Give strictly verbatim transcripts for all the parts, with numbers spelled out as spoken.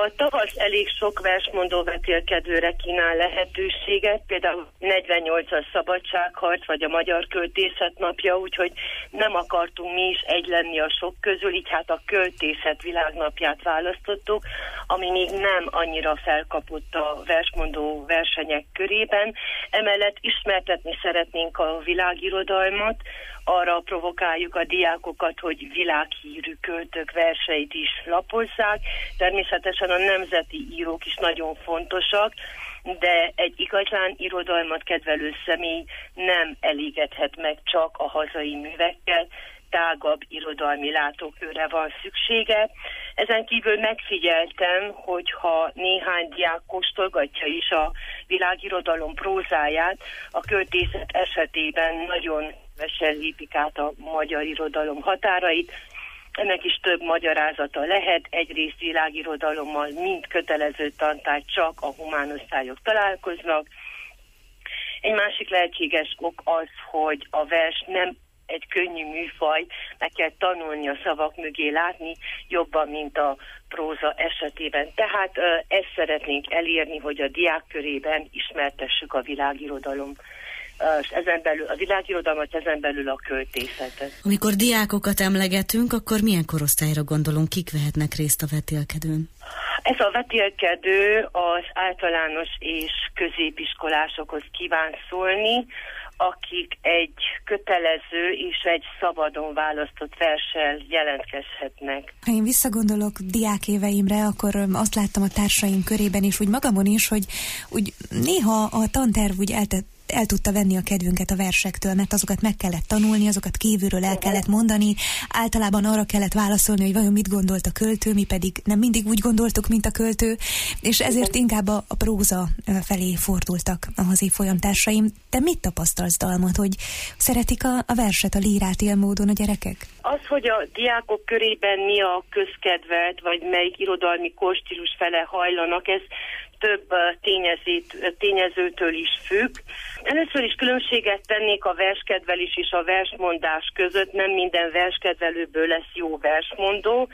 A tavasz elég sok versmondó vetélkedőre kínál lehetőséget, például negyvennyolcas szabadságharc, vagy a Magyar Költészet napja, úgyhogy nem akartunk mi is egy lenni a sok közül, így hát a Költészet világnapját választottuk, ami még nem annyira felkapott a versmondó versenyek körében. Emellett ismertetni szeretnénk a világirodalmat, arra provokáljuk a diákokat, hogy világhírű költők verseit is lapozzák. Természetesen a nemzeti írók is nagyon fontosak, de egy igazán irodalmat kedvelő személy nem elégedhet meg csak a hazai művekkel, tágabb irodalmi látókörre van szüksége. Ezen kívül megfigyeltem, hogy ha néhány diák kóstolgatja is a világirodalom prózáját, a költészet esetében nagyon kevesen lépik át a magyar irodalom határait. Ennek is több magyarázata lehet. Egyrészt világirodalommal mind kötelező tantárgy csak a humánosztályok találkoznak. Egy másik lehetséges ok az, hogy a vers nem egy könnyű műfaj, meg kell tanulni a szavak mögé látni jobban, mint a próza esetében. Tehát ezt szeretnénk elérni, hogy a diák körében ismertessük a világirodalom, ezen belül, a világirodalmat, ezen belül a költészetet. Amikor diákokat emlegetünk, akkor milyen korosztályra gondolunk, kik vehetnek részt a vetélkedőn? Ez a vetélkedő az általános és középiskolásokhoz kíván szólni, akik egy kötelező és egy szabadon választott verssel jelentkezhetnek. Ha én visszagondolok diákéveimre, akkor azt láttam a társaim körében is, úgy magamon is, hogy úgy néha a tanterv úgy eltett el tudta venni a kedvünket a versektől, mert azokat meg kellett tanulni, azokat kívülről el kellett mondani, általában arra kellett válaszolni, hogy vajon mit gondolt a költő, mi pedig nem mindig úgy gondoltuk, mint a költő, és ezért inkább a, a próza felé fordultak a hazéfolyamtársaim. Te mit tapasztalsz, Dalmot, hogy szeretik a, a verset, a lírát ilyen módon a gyerekek? Az, hogy a diákok körében mi a közkedvelt, vagy melyik irodalmi kórstílus fele hajlanak, ez több tényezőt, tényezőtől is függ. Először is különbséget tennék a verskedvelés és a versmondás között. Nem minden verskedvelőből lesz jó versmondó.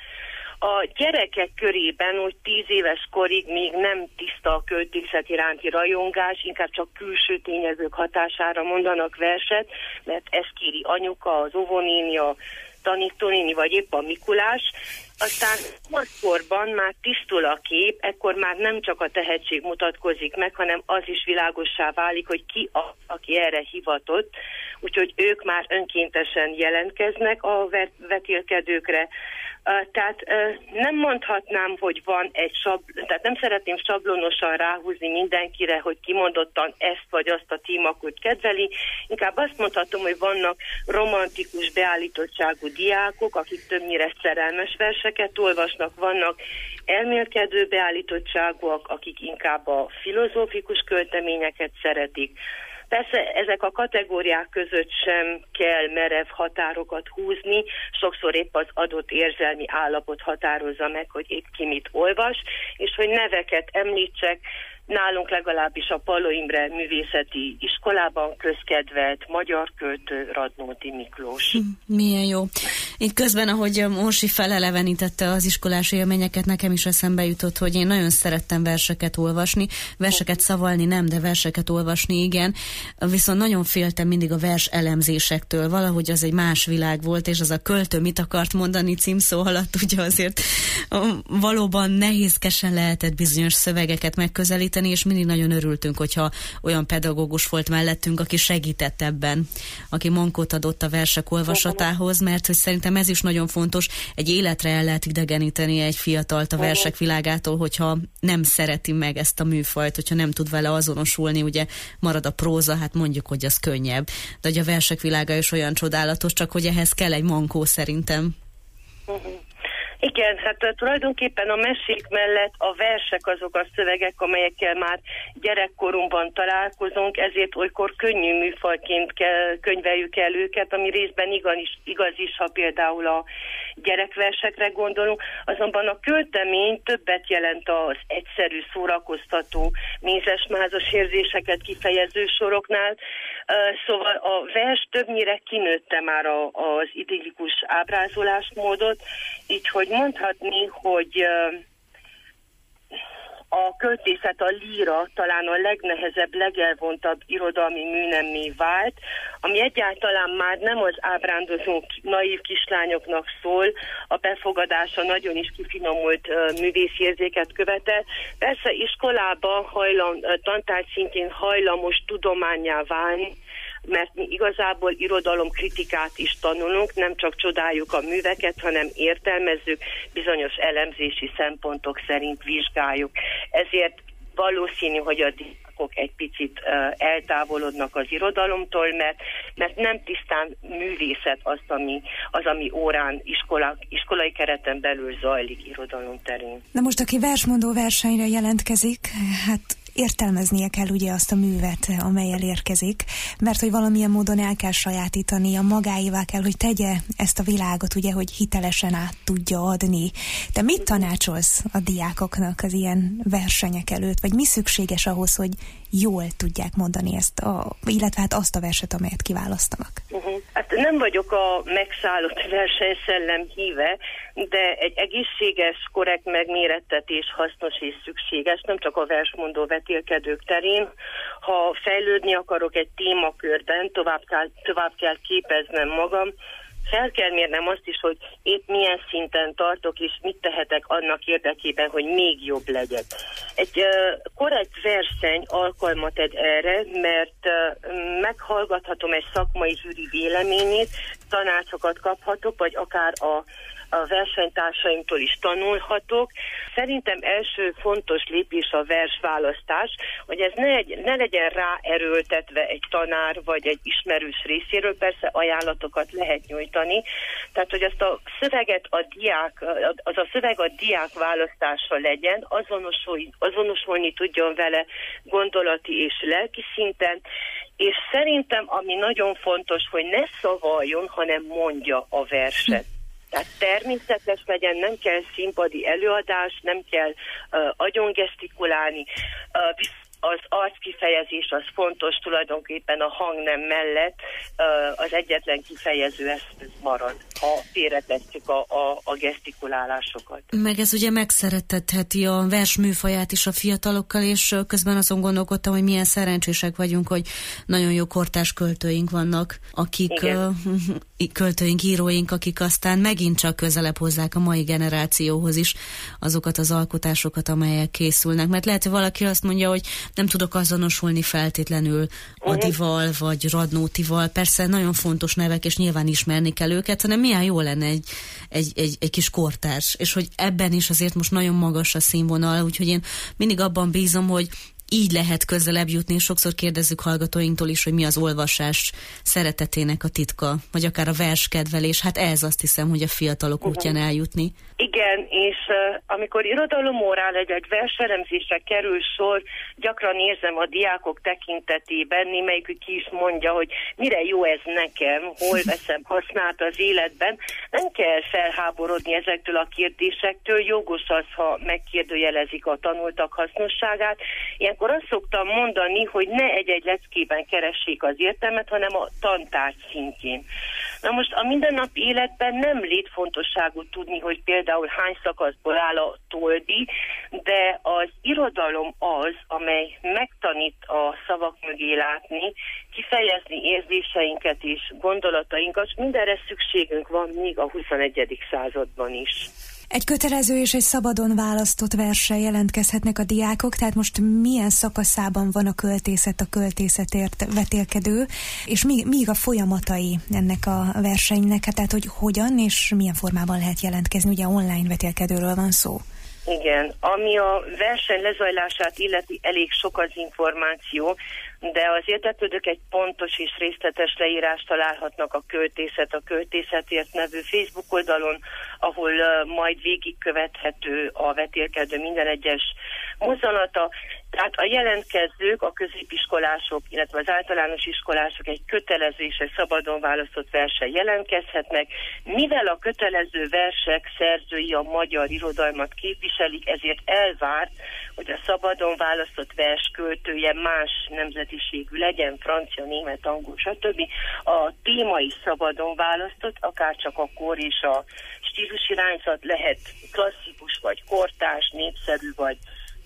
A gyerekek körében úgy tíz éves korig még nem tiszta a költészet iránti rajongás, inkább csak külső tényezők hatására mondanak verset, mert ezt kéri anyuka, az óvónéni, a tanítónéni, vagy épp a Mikulás. Aztán korban már tisztul a kép, ekkor már nem csak a tehetség mutatkozik meg, hanem az is világossá válik, hogy ki az, aki erre hivatott. Úgyhogy ők már önkéntesen jelentkeznek a vetélkedőkre. Tehát nem mondhatnám, hogy van egy sablon, tehát nem szeretném sablonosan ráhúzni mindenkire, hogy kimondottan ezt vagy azt a témakört kedveli. Inkább azt mondhatom, hogy vannak romantikus beállítottságú diákok, akik többnyire szerelmes verseket olvasnak, vannak elmélkedő beállítottságúak, akik inkább a filozófikus költeményeket szeretik. Persze ezek a kategóriák között sem kell merev határokat húzni, sokszor épp az adott érzelmi állapot határozza meg, hogy épp ki mit olvas, és hogy neveket említsek, nálunk legalábbis a Palló Imre Művészeti Iskolában közkedvelt magyar költő Radnóti Miklós. Milyen jó. Itt közben, ahogy Orsi felelevenítette az iskolás élményeket, nekem is eszembe jutott, hogy én nagyon szerettem verseket olvasni, verseket szavalni nem, de verseket olvasni igen, viszont nagyon féltem mindig a vers elemzésektől, valahogy az egy más világ volt, és az a költő mit akart mondani címszó alatt, ugye azért valóban nehézkesen lehetett bizonyos szövegeket megközelíteni, és mindig nagyon örültünk, hogyha olyan pedagógus volt mellettünk, aki segített ebben, aki mankót adott a versek olvasatához, mert hogy szerintem ez is nagyon fontos, egy életre el lehet idegeníteni egy fiatalt a versek világától, hogyha nem szereti meg ezt a műfajt, hogyha nem tud vele azonosulni, ugye marad a próza, hát mondjuk, hogy az könnyebb, de hogy a versek világa is olyan csodálatos, csak hogy ehhez kell egy mankó szerintem. Uh-huh. Igen, hát tulajdonképpen a mesék mellett a versek azok a szövegek, amelyekkel már gyerekkorunkban találkozunk, ezért olykor könnyű műfajként kell, könyveljük el őket, ami részben igaz is, igaz is, ha például a gyerekversekre gondolunk, azonban a költemény többet jelent az egyszerű, szórakoztató, mézes-mázos érzéseket kifejező soroknál, szóval a vers többnyire kinőtte már a, az idillikus ábrázolásmódot, így hogy mondhatni, hogy a költészet, a líra talán a legnehezebb, legelvontabb irodalmi műnemmé vált, ami egyáltalán már nem az ábrándozó naív kislányoknak szól, a befogadása nagyon is kifinomult uh, művészérzéket követel. Persze iskolába hajlam, uh, tantárgy szintén hajlamos tudománnyá válni, mert mi igazából irodalomkritikát is tanulunk, nem csak csodáljuk a műveket, hanem értelmezzük, bizonyos elemzési szempontok szerint vizsgáljuk. Ezért valószínű, hogy a diákok egy picit uh, eltávolodnak az irodalomtól, mert, mert nem tisztán művészet az, ami, az, ami órán, iskola, iskolai kereten belül zajlik irodalom terén. Na most, aki versmondó versenyre jelentkezik, hát értelmeznie kell ugye azt a művet, amellyel érkezik, mert hogy valamilyen módon el kell sajátítani, a magáévá kell, hogy tegye ezt a világot, ugye, hogy hitelesen át tudja adni. Te mit tanácsolsz a diákoknak az ilyen versenyek előtt, vagy mi szükséges ahhoz, hogy jól tudják mondani ezt, a, illetve hát azt a verset, amelyet kiválasztanak? Uh-huh. Hát nem vagyok a megszállott versenyszellem híve, de egy egészséges, korrekt megmérettetés hasznos és szükséges, nem csak a versmondó vetélkedők terén. Ha fejlődni akarok egy témakörben, tovább kell, tovább kell képeznem magam, fel kell mérnem azt is, hogy épp milyen szinten tartok, és mit tehetek annak érdekében, hogy még jobb legyek. Egy uh, korrekt verseny alkalmat ad erre, mert uh, meghallgathatom egy szakmai zsűri véleményét, tanácsokat kaphatok, vagy akár a a versenytársaimtól is tanulhatok. Szerintem első fontos lépés a versválasztás, hogy ez ne, egy, ne legyen ráerőltetve egy tanár vagy egy ismerős részéről, persze ajánlatokat lehet nyújtani. Tehát, hogy azt a szöveget a diák, az a szöveg a diák választása legyen, azonosulni, azonosulni tudjon vele gondolati és lelki szinten, és szerintem, ami nagyon fontos, hogy ne szavaljon, hanem mondja a verset. Tehát természetes legyen, nem kell színpadi előadás, nem kell uh, agyongesztikulálni, uh, az arckifejezés az fontos, tulajdonképpen a hangnem mellett uh, az egyetlen kifejező eszköz marad, ha félretesszük a, a, a gesztikulálásokat. Meg ez ugye megszeretetheti a vers műfaját is a fiatalokkal, és közben azon gondolkodtam, hogy milyen szerencsések vagyunk, hogy nagyon jó kortárs költőink vannak, akik uh, költőink, íróink, akik aztán megint csak közelebb hozzák a mai generációhoz is azokat az alkotásokat, amelyek készülnek. Mert lehet, hogy valaki azt mondja, hogy nem tudok azonosulni feltétlenül Adival vagy Radnótival. Persze nagyon fontos nevek, és nyilván ismerni kell őket, hanem milyen jó lenne egy, egy, egy, egy kis kortárs. És hogy ebben is azért most nagyon magas a színvonal, úgyhogy én mindig abban bízom, hogy így lehet közelebb jutni, és sokszor kérdezzük hallgatóinktól is, hogy mi az olvasás szeretetének a titka, vagy akár a verskedvelés. Hát ez azt hiszem, hogy a fiatalok útján eljutni. Igen, és uh, amikor irodalomórán egy, egy verselemzésre kerül sor, gyakran érzem a diákok tekintetében, némelyikük ki is mondja, hogy mire jó ez nekem, hol veszem használt az életben. Nem kell felháborodni ezektől a kérdésektől, jogos az, ha megkérdőjelezik a tanultak hasznosságát. Ilyenkor azt szoktam mondani, hogy ne egy-egy leckében keressék az értelmet, hanem a tantárgy szintjén. Na most a mindennapi életben nem létfontosságú tudni, hogy például hány szakaszból áll a toldi, de az irodalom az, amely megtanít a szavak mögé látni, kifejezni érzéseinket és gondolatainkat, mindenre szükségünk van még a huszonegyedik században is. Egy kötelező és egy szabadon választott verssel jelentkezhetnek a diákok, tehát most milyen szakaszában van a költészet, a költészetért vetélkedő, és mi, mi a folyamatai ennek a versenynek, tehát hogy hogyan és milyen formában lehet jelentkezni, ugye online vetélkedőről van szó. Igen, ami a verseny lezajlását illeti, elég sok az információ, de az érdeklődők egy pontos és részletes leírást találhatnak a Költészet, a Költészetért nevű Facebook oldalon, ahol uh, majd végigkövethető a vetélkedő minden egyes mozzanata. Tehát a jelentkezők, a középiskolások, illetve az általános iskolások egy kötelező és egy szabadon választott versen jelentkezhetnek. Mivel a kötelező versek szerzői a magyar irodalmat képviselik, ezért elvárt, hogy a szabadon választott vers költője más nemzetiségű legyen, francia, német, angol, stb. A téma is szabadon választott, akár csak a kor és a stílusirányzat lehet klasszikus, vagy kortárs, népszerű, vagy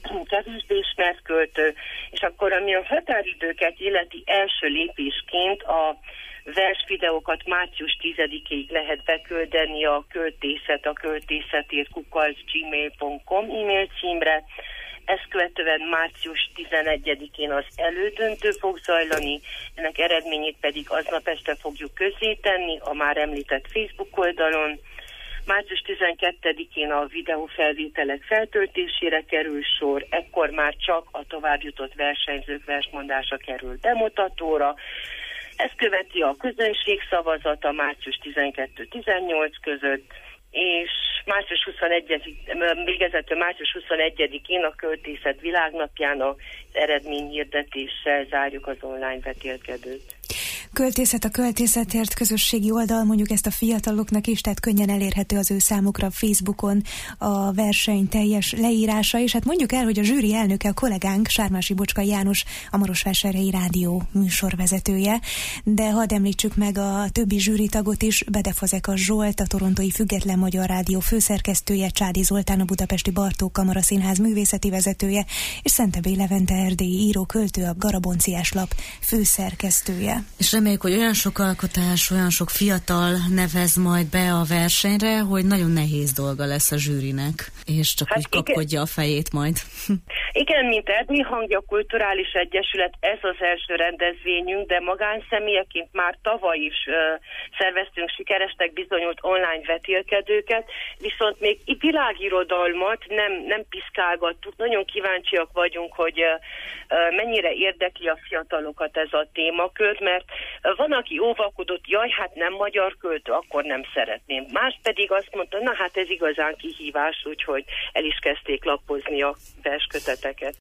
kevésbé ismert költő, és akkor ami a határidőket illeti, első lépésként a vers videókat március tizedikéig lehet beküldeni a költészet, a költészetért kukac gmail pont com e-mail címre. Ezt követően március tizenegyedikén az elődöntő fog zajlani, ennek eredményét pedig aznap este fogjuk közzétenni a már említett Facebook oldalon. március tizenkettedikén a videófelvételek feltöltésére kerül sor, ekkor már csak a továbbjutott versenyzők versmondása kerül bemutatóra. Ezt követi a közönségszavazata március tizenkettő-tizennyolc között, és március huszonegyedikén, végezetül március huszonegyedikén a Költészet Világnapján az eredményhirdetéssel zárjuk az online vetélkedőt. Költészet a költészetért közösségi oldal, mondjuk ezt a fiataloknak is, tehát könnyen elérhető az ő számukra Facebookon a verseny teljes leírása, és hát mondjuk el, hogy a zsűri elnöke, a kollégánk, Sármási Bocskai János, a Marosvásárhelyi Rádió műsorvezetője, de hadd említsük meg a többi zsűritagot is, Bede Fazekas Zsolt, a Torontói Független Magyar Rádió főszerkesztője, Csádi Zoltán, a Budapesti Bartók Kamaraszínház művészeti vezetője, és Szentebély Levente erdélyi író, költő, a Garabonciás Lap főszerkesztője. És reméljük, hogy olyan sok alkotás, olyan sok fiatal nevez majd be a versenyre, hogy nagyon nehéz dolga lesz a zsűrinek, és csak hát úgy igen. kapkodja a fejét majd. Igen, mint Erdélyi Hangja Kulturális Egyesület, ez az első rendezvényünk, de magánszemélyeként már tavaly is uh, szerveztünk sikeresnek bizonyult online vetélkedőket, viszont még világirodalmat nem, nem piszkálgattuk. Nagyon kíváncsiak vagyunk, hogy uh, uh, mennyire érdekli a fiatalokat ez a témakör, mert van, aki óvakodott, jaj, hát nem magyar költő, akkor nem szeretném. Más pedig azt mondta, na hát ez igazán kihívás, úgyhogy el is kezdték lapozni a versköteteket.